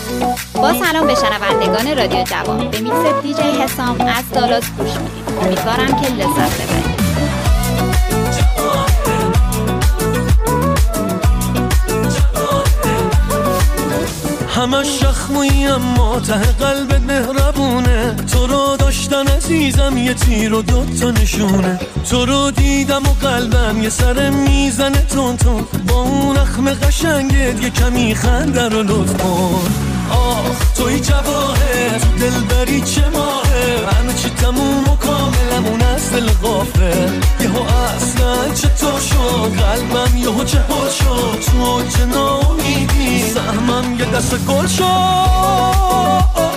با سلام به شنوندگان رادیو جوان، به میکس دیجی حسام از دالاس گوش میدید. امیدوارم که لذت ببرید. همه شخمویی اما ته قلبت مهربونه، تو رو داشتن عزیزم یه تیر و دوتا نشونه، تو رو دیدم و قلبم یه سر میزنه تون تون، با اون اخم قشنگت یه کمی خنده رو لطف کن. آخ توی جواهر دلبری چه ماهه، همه چی تموم و کاملمون از دل غافل، یهو اصلا چطور شد قلبم یهو چهار شد، تو چه ناامیدی سهمم یه دست گل شد.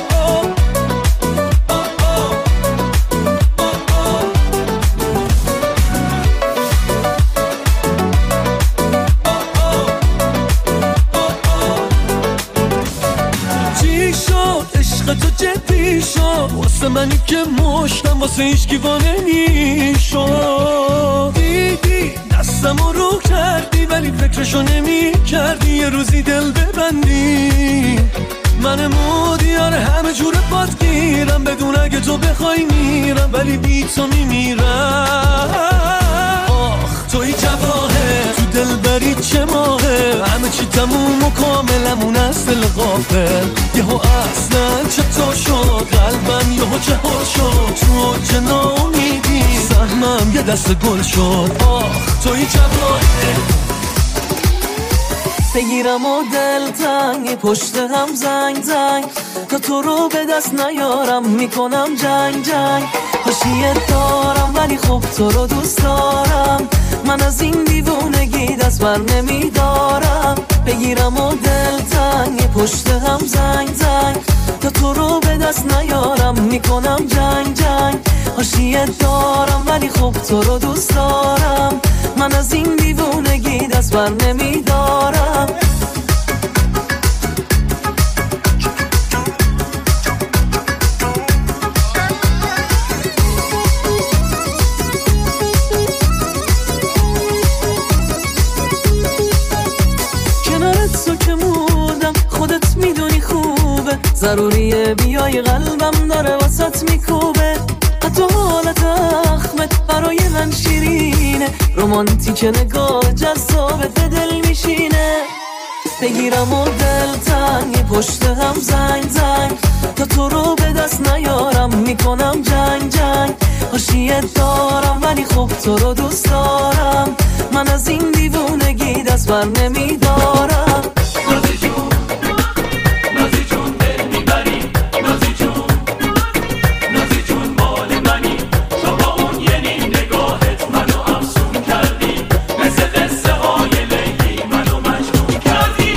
تو جدی شد واسه منی که مشتم واسه هیچکی وانه نیشد، دیدی دستمو رو کردی ولی فکرشو نمی کردی یه روزی دل ببندی، من مودیار همه جور پات گیرم، بدون اگه تو بخوای میرم ولی بی تو میمیرم. آخ توی جواهر تو دل بری چه ماهه، همه چی تموم و کاملمون از دل غافل، یهو اصلا چطور شد قلبم یهو چهار شد، تو چه ناامیدی سهمم یه دست گل شد. آخ توی جواهر بگیرم و دل تنگ پشت هم زنگ زنگ، تا تو رو به دست نیارم میکنم جنگ جنگ، حاشیه دارم ولی خب تو رو دوست دارم، من از این دیوونگی دست بر نمیدارم. بگیرم و دل تنگ پشت هم زنگ زنگ، تا تو رو به دست نیارم میکنم جنگ جنگ، حاشیه دارم ولی خب تو رو دوست دارم، من از این دیوونگی دست بر نمیدارم. کنارت تو که موندم خودت میدونی خوبه، ضروریه بیای قلبم داره واسط میکوبه، حتی حالت اخمت برای من شیرینه، رومانتیک نگاه جذابه به دل میشینه. بگیرم و دل تنگ پشت هم زنگ زنگ، تا تو رو به دست نیارم میکنم جنگ جنگ، حاشیه دارم ولی خب تو رو دوست دارم، من از این دیوونگی دست بر نمیدارم. نازی جون نازی جون دل میبری، نازی جون نازی جون مال منی، شما اون یه نیم نگاهت منو افسون کردی، مثل قصه های لیلی منو مجنون کردی.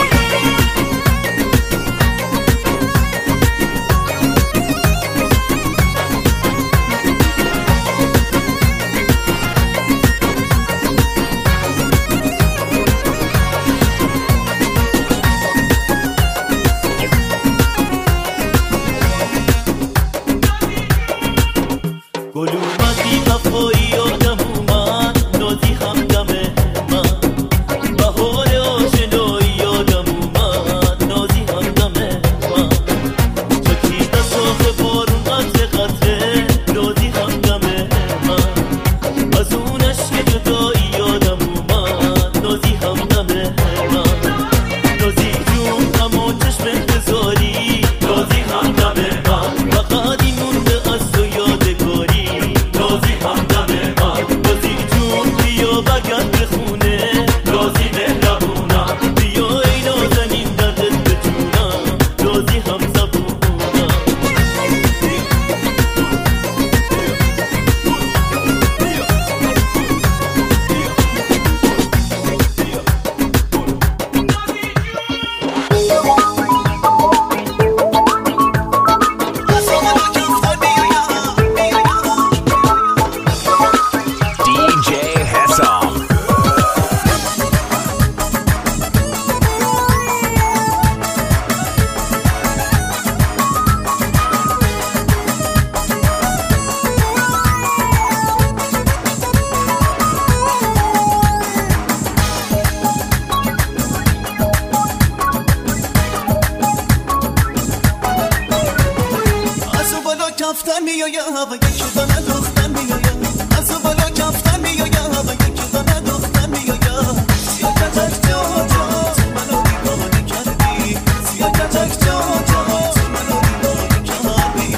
میایم یکی دانه دختر میایم از بالا کفتر میایم یکی دانه دختر میایم سیاه کتک جا جا تو منو دیوانه کردی سیاه کتک جا جا تو منو دیوانه کردی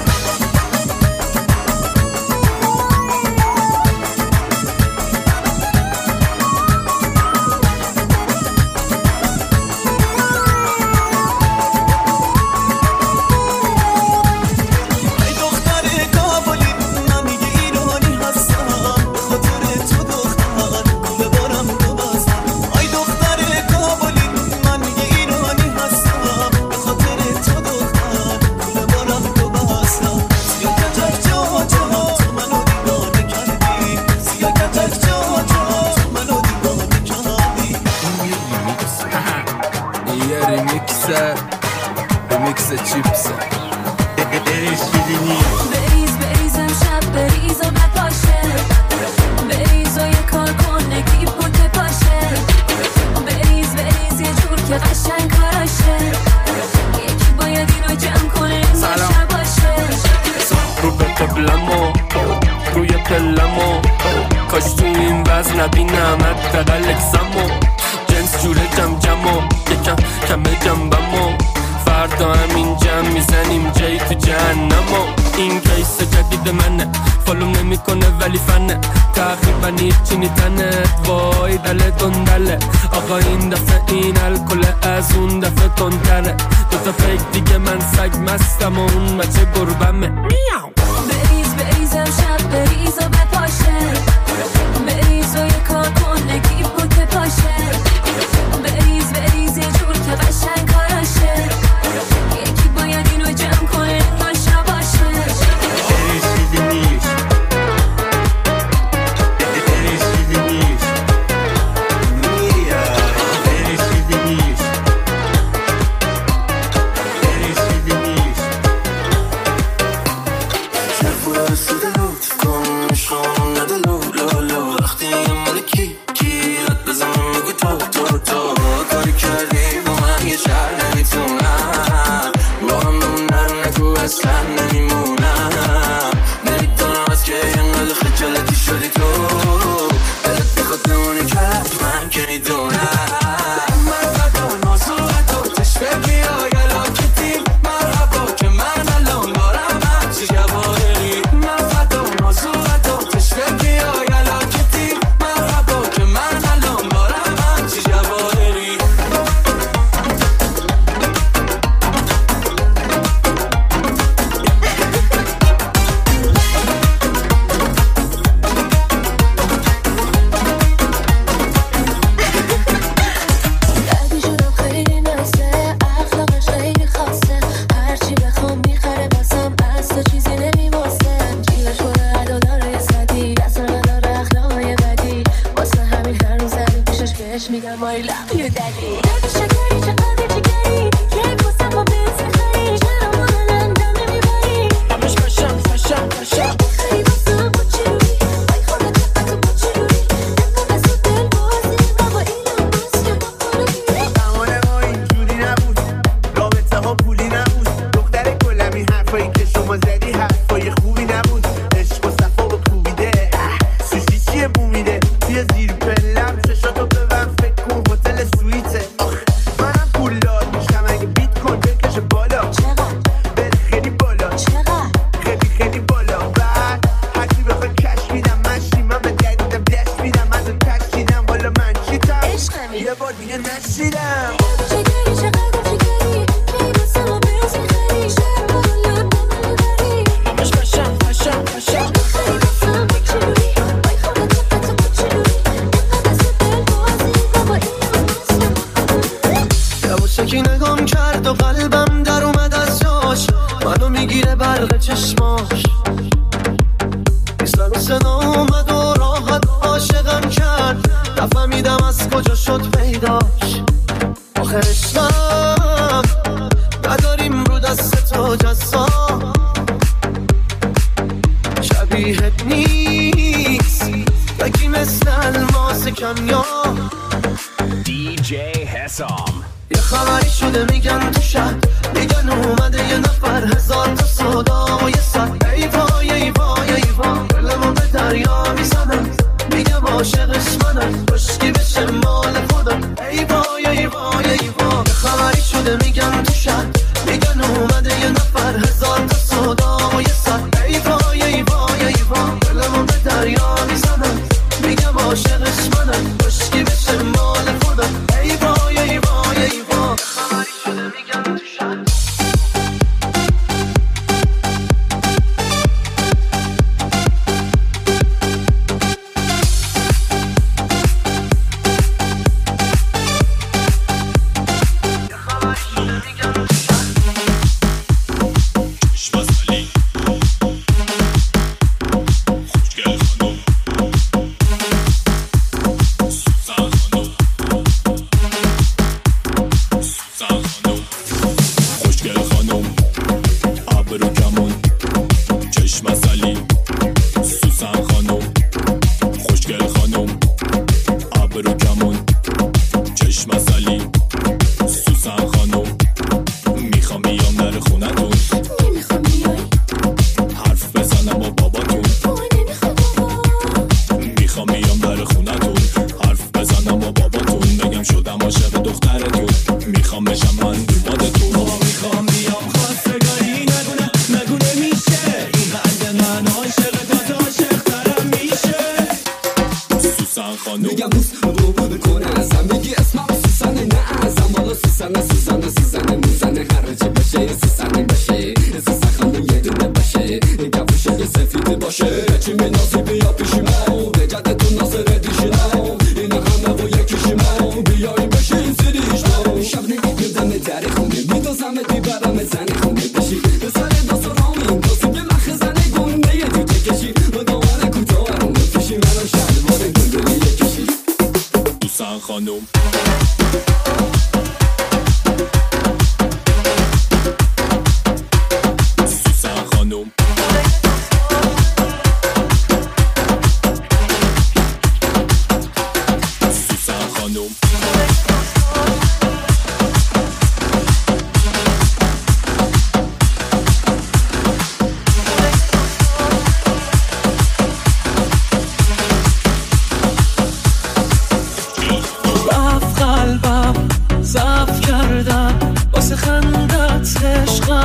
ریمیکس چیپسه بریز بریزم شب بریز و بپاشه بریز و یه کار کن نگی پوت پاشه بریز بریز یه جور که قشنگ کاراشه یکی باید اینو جمع کنه نشه باشه رو به قبلمو روی پلمو کاش تو این وزن نبینم حداقل اکسمو جنس جوره جم جمو یکم کمه جنبمو فردا همین جمع میزنیم جایی تو جهنمو این کیس جدید منه فالوم نمی کنه ولی فنه تقریبا هیچی نیتنه وای دله دندله آقا این دفعه این الکل از اون دفعه تندره دوتا فیک دیگه من سگ مستم و اون مچه گربمه بریز بریزم شب بریز و بپاشه بریز و یه کار کن نگی پوت پاشه بریز بریز یه جور که قشنگ کاراشه یکی باید اینو جمع کنه نشه باشه یه خبری شده میگن تو شهر میگن اومده یه نفر هزار تا صدا و یه صد ای پای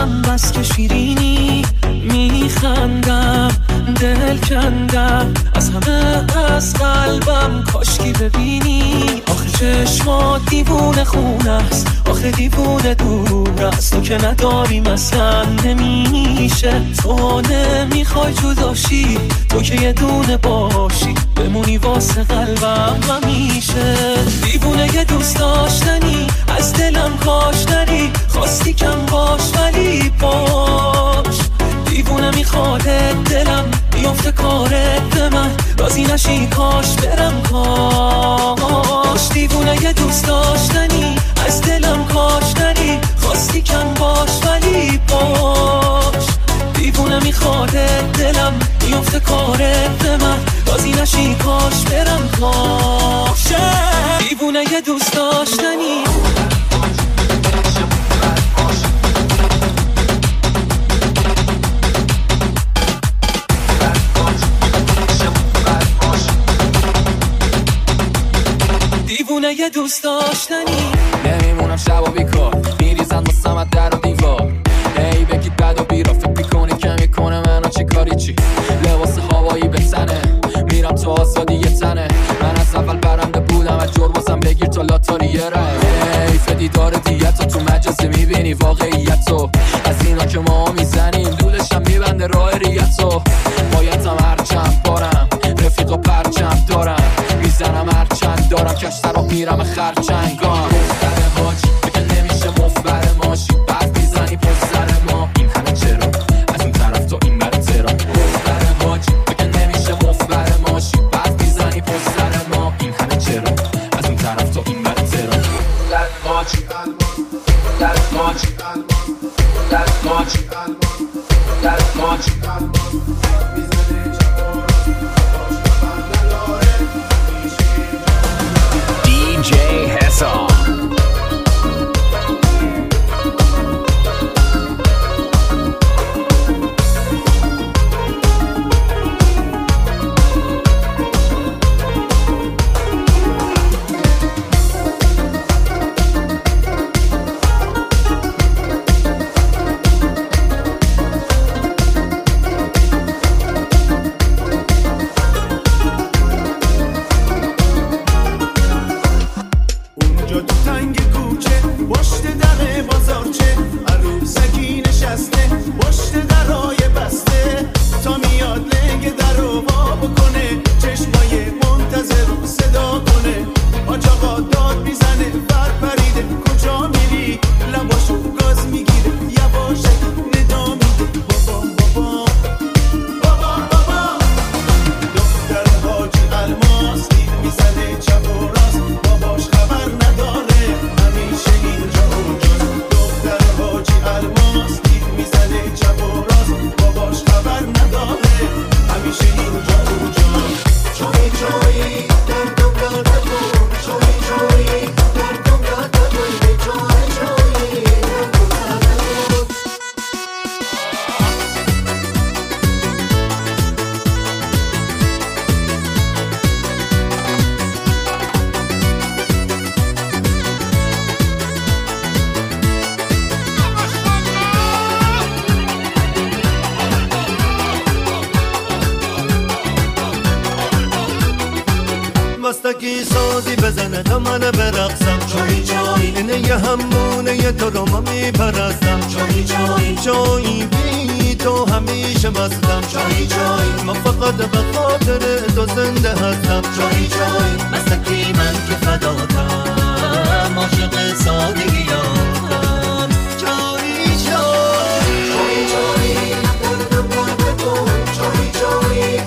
عشقم بس که شیرینی، میخندم دل کندم از همه از قلبم، کاشکی ببینی. آخه چشمات دیوونه خونه است، آخه دیوونه دور است، تو که نداری مثلا نمیشه. تو نمیخوای جداشی، تو که یه دونه باشی، بمونی واسه قلبم همیشه. دیوونه یه دوست داشتنی، از دلم کاش نری، خواستی کم باش ولی باش. دیوونه میخواد دلم بیافته کارت به من، راضی نشی کاش برم کاش. دیوونه یه دوست داشتنی، از دلم کاش نری، خواستی کم باش ولی باش. دیوونه میخواد دلم بیافته کارت به من، راضی نشی کاش برم کاش. دیوونه یه دوست داشتنی. دیوونه یه دوست داشتنی. نمیمونم شب و بیکار، میریزن واسم از در و دیوار. ای بگید بد و بیرا، فکر میکنی کمی کنه منو چی کاری چی. لباس هوایی به تنه، میرم تو آزادی یه تنه. من از اول برنده بودم، از جربازم بگیر تا لاتاری یه رای. حیف دیدار دیتو تو مجازی میبینی واقعیتو، از اینا که ما میزنیم دولشم میبنده راه ریتو. بایدم هرچند بارم، رفیق و پرچم دارم، میزنم هرچند دارم، کش سرا میرم خرچنگان. پسر حاجی بگه نمیشه مفبر ماشی، بعد میزنی پسر ما، این همه چرا از اون طرف تو این بره ترا. پسر حاجی بگه نمیشه مفبر ماشی، بعد میزنی پسر ما، این همه چرا از اون طرف تو این بره ترا. حاجی حاجی حاجی DJ Hessam. مستکی سازی بزنه تا من برقصم، چایی چایی اینه یه همونه یه تو رو من میپرستم، چایی چایی چایی بی تو همیشه مستم، چایی چایی من فقط به خاطر تو زنده هستم، چایی چایی مستکی من که فداتم، عاشق سادگیاتم، چایی چایی چایی چایی چایی چایی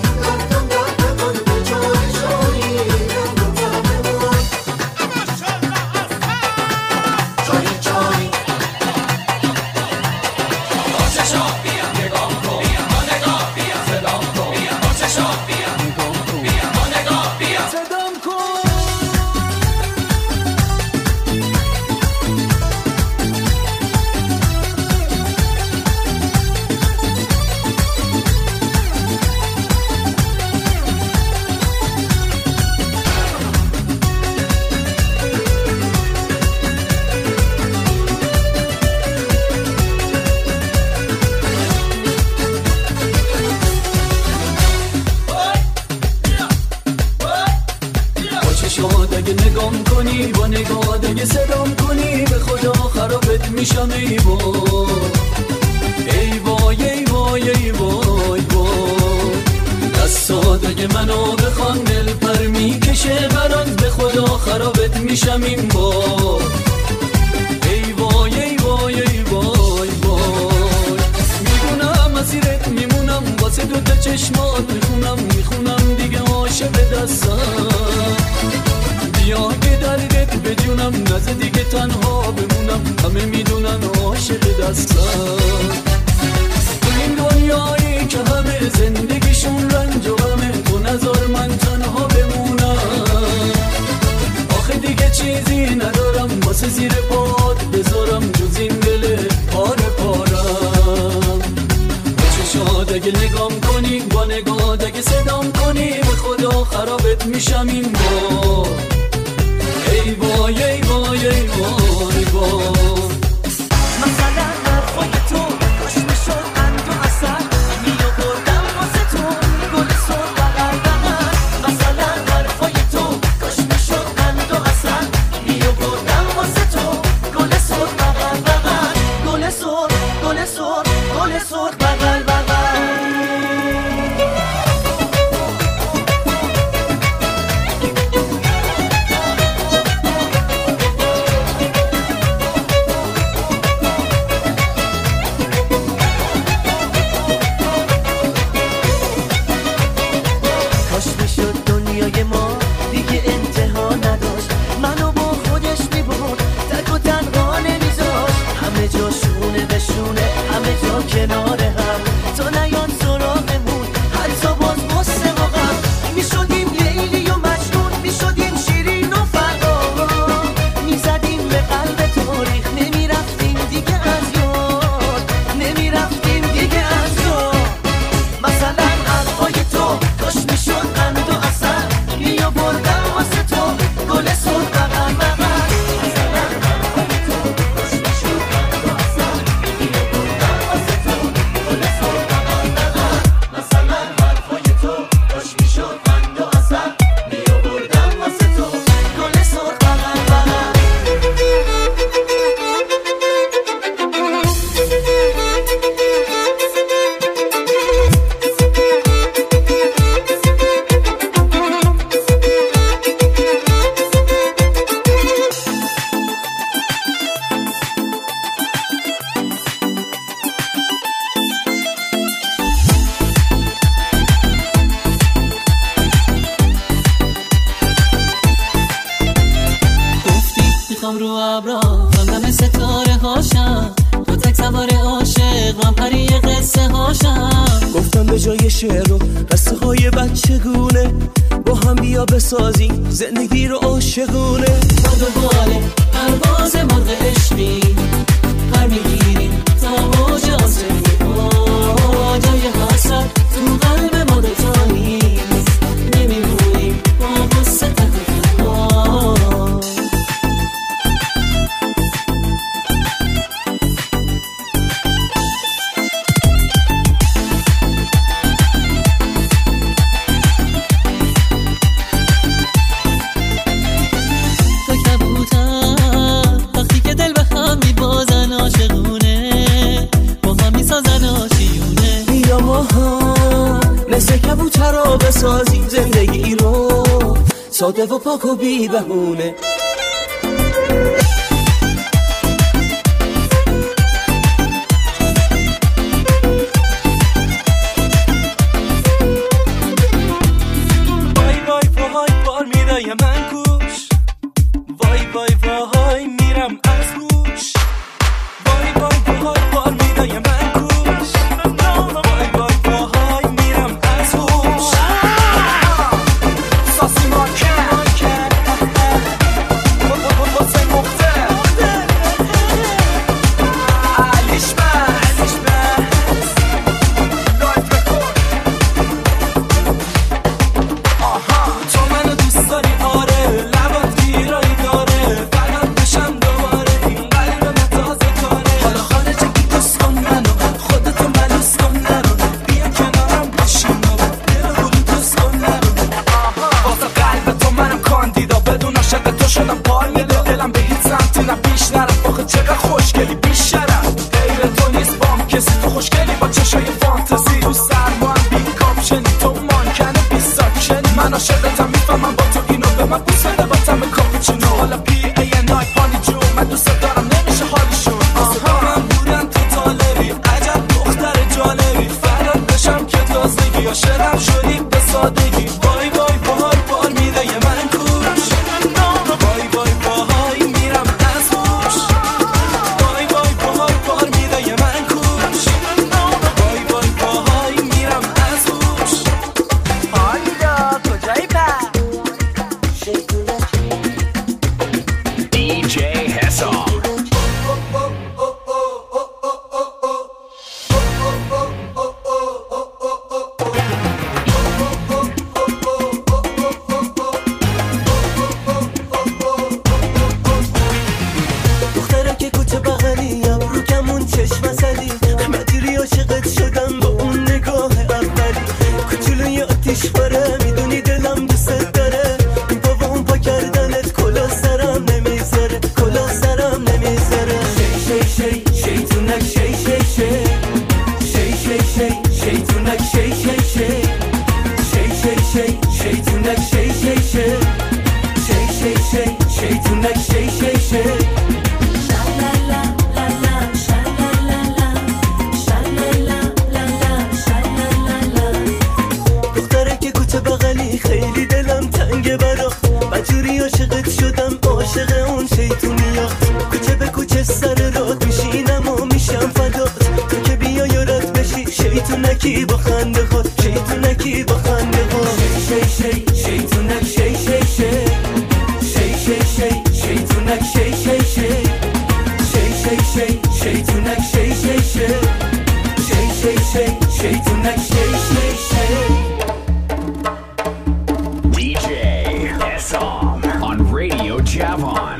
میشم ای وای ای وای ای وای ای وای وای دستات اگه منو بخوان دل پر میکشه برات به خدا خرابت میشم این بار ای وای ای وای ای وای وای میدونم مسیرت میمونم واسه دوتا چشمات میخونم دیگه عاشق دستم بیا که دردت بجونم نزد دیگه تنها بمونم همه میدونن عاشق دستم این دنیایی که همه زندگیشون رنج و غمه تو نذار من تنها بمونم آخه دیگه چیزی ندارم واسه زیر پات بذارم جز این دل پاره پارم با چشات اگه نگام کنی با نگات اگه صدام کنی به خدا خرابت میشم این بار ای وای ای وای ای وای وای مثلا حرفای تو کاش میشد قند و عسل میآوردم واسه تو گل سرخ بغل بغل مثلا حرفای تو کاش میشد قند و عسل میآوردم واسه تو گل سرخ بغل بغل گل سرخ گل سرخ گل سرخ بغل بغل کنار هم تا نیاد سراغمون حتی باز غصه و غم میشدیم لیلی و مجنون میشدیم شیرین و فرهاد میزدیم به قلب تاریخ نمیرفتیم دیگه از یاد نمیرفتیم دیگه از یاد مثلا حرفای تو کاش میشد قند و عسل میآوردم واسه تو گل سرخ بغل بغل رو ابرا من ستاره هاشم تو تک سوار عاشق من پری قصه هاشم گفتم به جای شعر و قصه های بچگونه با هم بیا بسازیم زندگی رو عاشقونه با دوباره پرواز مرغ عشقی پر میگیریم تا موج آسمون جای حسرت تو قلب ما دوتا نیست نمیمونیم با قصه تنها مثل کبوتر رو بسازیم زندگی رو ساده و پاک و بی بهونه وای وای وای بار میرای من کوش وای وای وای میرم از روش وای وای وای بار میرای من کوش وای وای وای میرم از روش ساسی مارکت واسه مختر فانتزی تو خوشگلی با چشای فانتزی تو سرمان بی کاپشنی تو مانکنه بی ساکشنی من عاشقتم میفهمم با تو اینو به من بوس بده با تم کاپوچینو حالا پی ای نای پانی جو من دوست دارم نمیشه حالیشون من بودن تو طالبی عجب دختر جالبی فراد بشم که تازگی عاشقم شدی به سادگی بای بای بار بار میره یه من کوش بای بای باهای میرم از هوش بای بای بار بار میره یه من کوش بای بای باهای میرم از هوش آیدا کجایی پس DJ Hesam. دختره که کوچه بغلیم رو کمون چشم زدی مدیری عاشقت شدم با اون نگاه اولی کوچولوی آتیش باره میدونی دلم دوست داره این پا و اون پا کردنت کلا سرم نمیذاره کلا سرم نمیذاره شی شی شی شیطونک شی شی شی شی شی شی شیطونک شی شی شی شی شی شی شیطونک شی شی شی شی شی شی شیطونک شی شی شی دختره که کوچه بغلی خیلی دلم تنگه برا مجوری عاشقت شدم عاشق اون شیطونیا کوچه به کوچه سر راه میشینم و میشم فدات تو که بیا یارت بشی شیطونکی با خنده خود شیطونکی با خنده خود شی شی شی شیطونک شی شی شی شی شی شی شیطونک شی شی شی شی شی شی شیطونک شی شی شی شی شی شی شیطونک شی شی شی DJ Hesam on Radio Javon.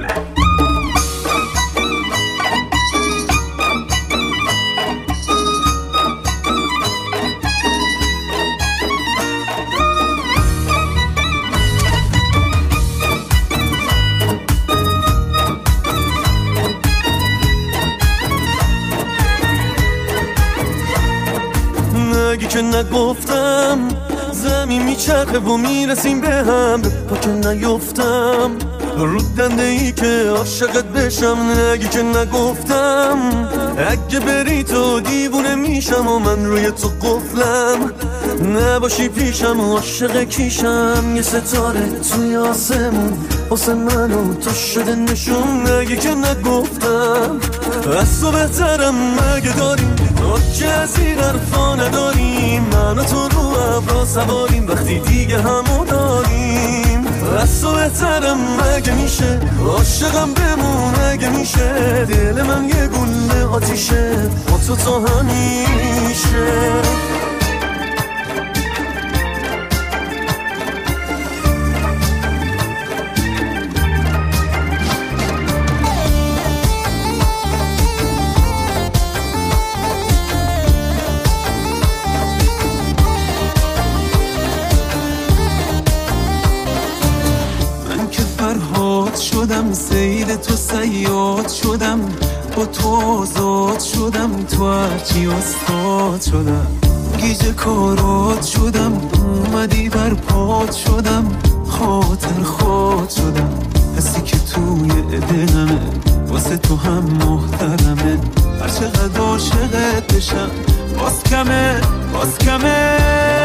نگی که نگفتم زمین میچرخه و میرسیم به هم به پا که نیفتم رو دنده ای که عاشقت بشم نگی که نگفتم اگه بری تو دیوونه میشم و من روی تو قفلم نباشی پیشم و عاشق کیشم یه ستاره توی آسمون واسه من و تو شده نشون نگی که نگفتم از تو بهترم مگه داریم که از این حرفا نداریم من و تو رو ابرا سواریم وقتی دیگه همو داریم از تو بهترم مگه میشه عاشقم بمون مگه میشه دل من یه گله آتیشه با تو تا همیشه شدم سید تو صیاد شدم با تو آزاد شدم تو هرچی استاد شدم گیج کارات شدم اومدی بر پات شدم خاطر خود شدم حسی که توی دلمه واسه تو هم محترمه هر چقدر عاشقت بشم باز کمه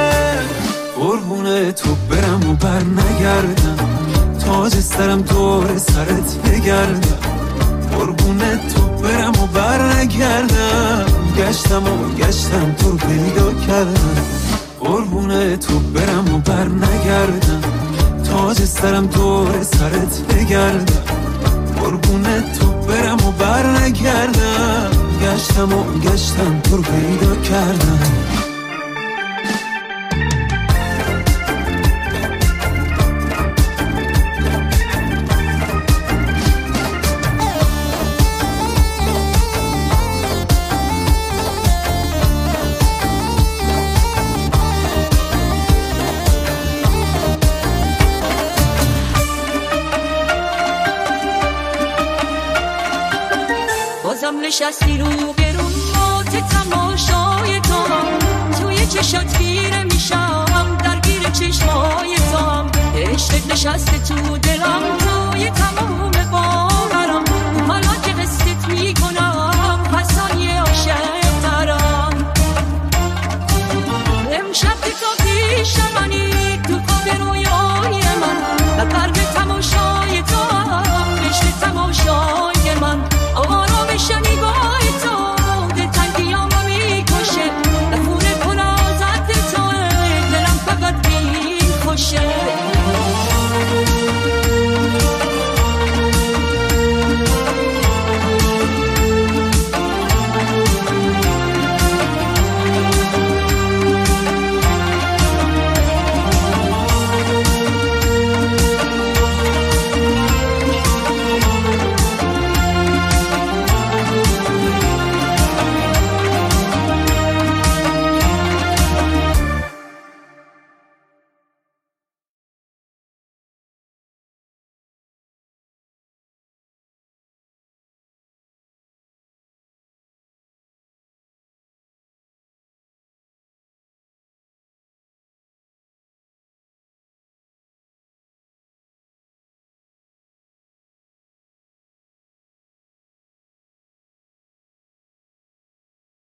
قربون تو برم و بر نگردم تاج سرم دور سرت بگردم قربونت تو برم و بر نگردم گشتم تو رو پیدا کردم قربونت تو برم و بر نگردم تاج سرم دور سرت بگردم قربونت تو برم و بر نگردم گشتم تو رو پیدا کردم نشستی رو گرون مات نشسته تو دلم توی تمام